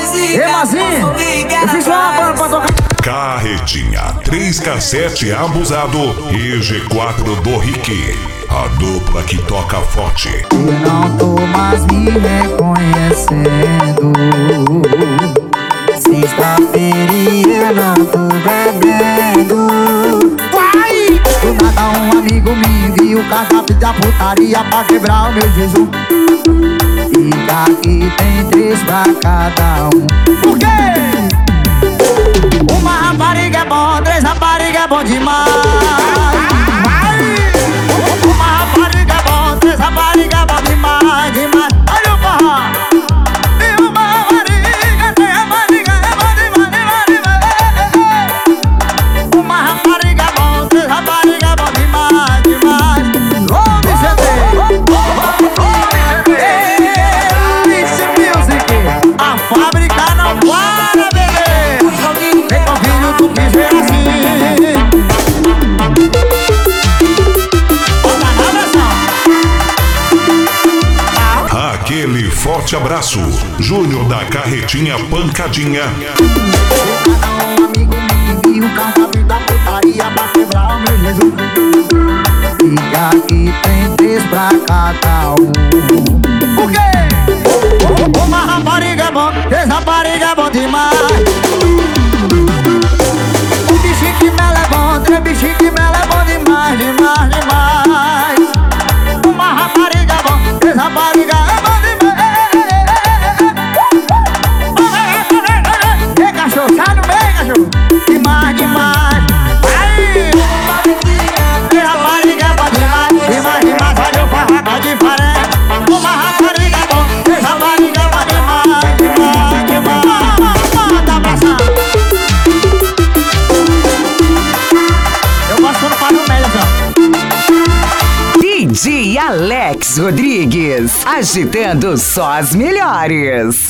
Mazinho, eu fiz uma banda pra tocar. Carretinha, 3 cassete abusado e G4 do Rick. A dupla que toca forte. Eu não tô mais me reconhecendo. Sexta-feira e eu não tô bebendo. Vai! Do nada um amigo me envia o cardápio da putaria pra quebrar o meu jejum. E daqui tem 3 pra cada um. Por quê? Uma rapariga é bom, 3 rapariga é bom demais. Uma rapariga é bom, 3 rapariga é bom demais, demais. Olha o forró. E uma rapariga, 3 rapariga é bom demais, demais, demais. Uma rapariga é bom, 3 rapariga é bom demais, demais. Longe GT, List Music. A fábrica não para, bebê. Vem com o filho do bicho é assim. Bota na versão. Aquele forte abraço. Júnior da Carretinha Pancadinha. Um amigo me envia o cardápio da putaria pra quebrar o meu jejum. E aqui tem 3 pra cada um. Por quê? Uma rapariga é bom, 3 rapariga é bom demais. Um bichinho que mela é bom, 3 bichinhos que mela é bom demais, demais, demais. Uma rapariga é bom, 3 rapariga é bom demais. Ei, cachorro, sai no meio, cachorro. Demais, demais. Aí! 3 rapariga é bom demais, demais, demais. Olha o farraco diferente. Uma rapariga é bom, 3 rapariga é bom demais, demais, demais. Manda abraçar. Eu gosto quando faz no meio, assim, ó. DJ Alex Rodrigues, agitando só as melhores.